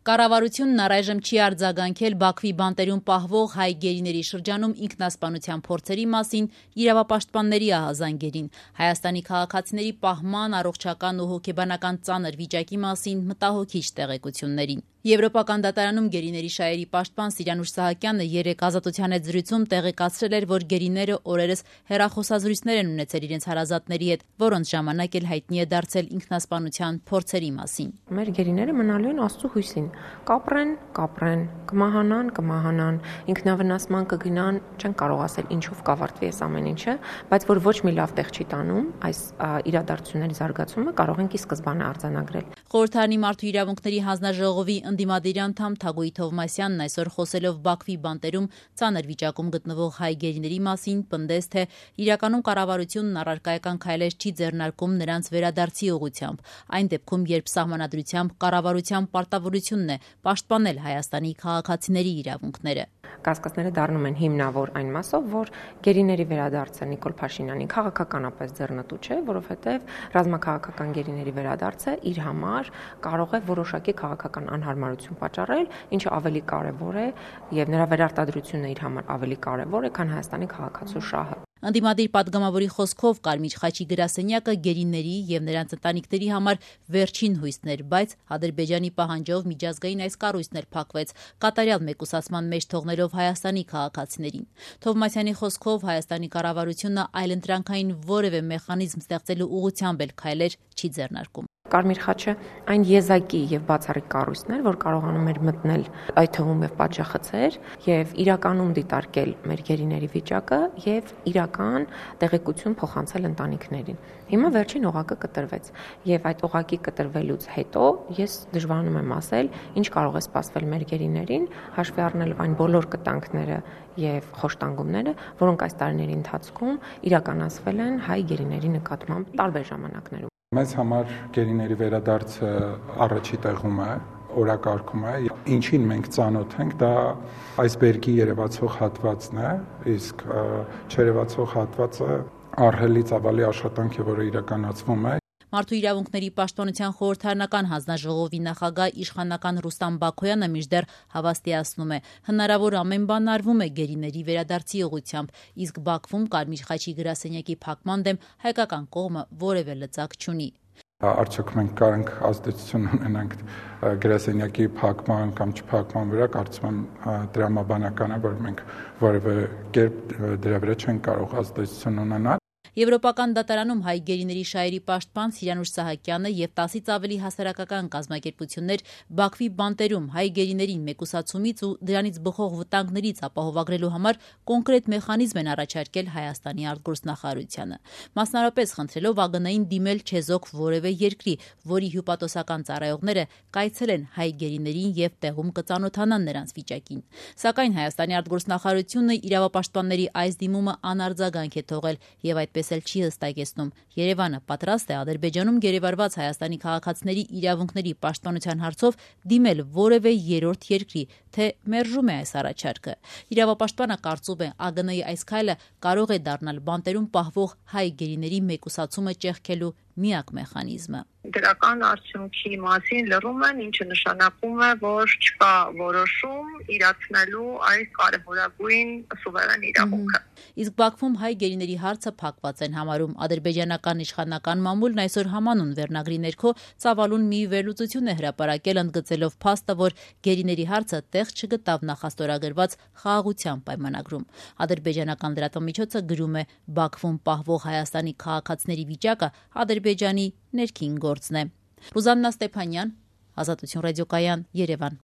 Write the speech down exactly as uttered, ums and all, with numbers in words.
Կառավարությունն առայժմ չի արձագանքել Բաքվի բանտերում պահվող հայ գերիների շրջանում ինքնասպանության փորձերի մասին իրավապաշտպանների ահազանգերին, Հայաստանի քաղաքացիների պահման, առողջական ու հոգեբանական ծանր վիճակի մասին մտահոգիչ տեղեկություններին։ Եվրոպական դատարանում գերիների շահերի պաշտպան Սիրյանուշ Սահակյանը երեկ Ազատության հետ զրույցում տեղեկացրել էր, որ գերիները օրերս հեռախոսազրույցներ են ունեցել իրենց հարազատների հետ, որոնց ժամանակ էլ հայտնի է դարձել ինքնասպանության փորձերի մասին։ Մեր գերիները մնալու են Աստծո հույսին, կապրեն, կապրեն, կմահանան, կմահանան, ինքնավնասման կգնան, չեն կարող ասել ինչով կավարտվի այս ամեն ինչը, բայց որ ոչ մի լավ տեղ չի տանում, այս իրադարձությունների զարգացումը կարող ենք ի սկզբանե արձանագրել։ Խորհրդարանի մարդու իրավունքների հանձնաժողովի ընդդիմադիր անդամ Թագուհի Թովմասյանն այսօր խոսելով Բաքվի բանտերում ծանր վիճակում գտնվող հայ գերիների մասին պնդեց, թե իրականում կառավարությունն առարկայական քայլեր չի ձեռնարկում նրանց վերադարձի ուղղությամբ, այն դեպքում, երբ սահմանադրությամբ կառավարության պարտավորությունն է պաշտպանել Հայաստանի քաղաքացիների իրավունքները։ Կասկածները դառնում են հիմնավոր այն մասով, որ գերիների վերադարձը Նիկոլ Փաշինյանի քաղաքականապես ձեռնտու չէ, որովհետև ռազմաքաղաքական գերիների վերադարձը իր համար կարող է որոշակի քաղաքական անհարմարություն պատճառել, ինչը ավելի կարևոր է, եւ նրա վերարտադրությունը իր համար ավելի կարևոր է, քան Հայաստանի քաղաքացու շահը։ Ընդդիմադիր պատգամավորի խոսքով Կարմիր խաչի գրասենյակը գերիների եւ նրանց ընտանիքների համար վերջին հույսն էր, բայց Ադրբեջանի պահանջով միջազգային այս կառույցն էլ փակվեց, կատարյալ մեկուսացման մեջ թողնելով Հայաստանի քաղաքացիներին։ Թովմասյանի խոսքով Հայաստանի կառավարությունը այլընտրանքային որևէ մեխանիզմ ստեղծելու ուղղությամբ էլ քայլեր չի ձեռնարկում։ Կարմիր խաչը այն եզակի եւ բացառիկ կառույցն էր, որ կարողանում էր մտնել այդ թվում եւ պատժախցեր եւ իրականում դիտարկել մեր գերիների վիճակը եւ իրական տեղեկություն փոխանցել ընտանիքներին։ Հիմա վերջին օղակը կտրվեց եւ այդ օղակի կտրվելուց հետո ես դժվարանում եմ ասել, ինչ կարող է սպասվել մեր գերիներին, հաշվի առնելով այն բոլոր կտանքները եւ խոշտանգումները, որոնք այս տարիների ընթացքում իրականացվել են հայ գերիների նկատմամբ տարբեր ժամանակներում։ Մեզ համար գերիների վերադարձը առաջի տեղում է, օրակարգում է, ինչին մենք ծանոթ ենք, դա այսբերգի երևացող հատվածն է, իսկ չերևացող հատվածը ահռելի ծավալի աշխատանք է, որը իրականացվում է։ Մարդու իրավունքների պաշտպանության խորհրդարանական հանձնաժողովի նախագահ իշխանական Ռուստամ Բաքոյանը մինչդեռ հավաստիացնում է, հնարավոր ամեն բան արվում է գերիների վերադարձի ուղղությամբ, իսկ Բաքվում Կարմիր խաչի գրասենյակի փակման դեմ հայկական կողմը որևէ լծակ չունի։ Արդյոք մենք կարանք ազդեցություն ունենանք գրասենյակի փակման կամ չփակման վրա, կարծում եմ դրամաբանական է, որ մենք որևէ կերպ դրա վրա չենք կարող ազդեցություն ունենալ։ Եվրոպական դատարանում հայ գերիների շահերի պաշտպան Սիրյանուշ Սահակյանը եւ տասից ավելի հասարակական կազմակերպություններ Բաքվի բանտերում հայ գերիներին մեկուսացումից ու դրանից բխող վտանգներից ապահովագրելու համար կոնկրետ մեխանիզմ են առաջարկել Հայաստանի արտգործնախարարությանը, մասնարարպես խնդրելով ԱԳՆ-ին դիմել չեզոք որևէ երկրի, որի հյուպատոսական ծառայողները կայցելեն հայ գերիներին եւ տեղում կծանոթանան նրանց վիճակին։ Սակայն Հայաստանի արտգործնախարարությունը իրավապաշտպանների այս դիմումը անարձագանք է թողել եւ այդպես էլ չի հստակեցնում Երևանը պատրաստ է Ադրբեջանում գերեվարված Հայաստանի քաղաքացիների իրավունքների պաշտպանության հարցով դիմել որևէ երրորդ երկրի, թե մերժում է այս առաջարկը։ Իրավապաշտպանը կարծում է ԱԳՆ-ի այս քայլը կարող է դառնալ բանտերում պահվող հայ գերիների մեկուսացումը ճեղքելու միակ մեխանիզմը։ Դրական արդյունքի մասին լռում են, ինչը նշանակում է, որ չկա որոշում իրացնելու այս կարևորագույն սուվերեն իրավունքը։ Իսկ Բաքվում հայ գերիների հարցը փակված են համարում։ Ադրբեջանական իշխանական մամուլն այսօր համանուն վերնագրի ներքո ծավալուն մի վերլուծություն է հրապարակել, ընդգծելով փաստը, որ գերիների հարցը տեղ չգտավ նախաստորագրված խաղաղության պայմանագրում։ Ադրբեջանական լրատվամիջոցը գրում է. Բաքվում պահվող Հայաստանի քաղաքացիների վիճակը Ադրբեջանի ներքին գործն է։ Ռուզաննա Ստեփանյան, Ազատություն ռադիոկայան, Երևան։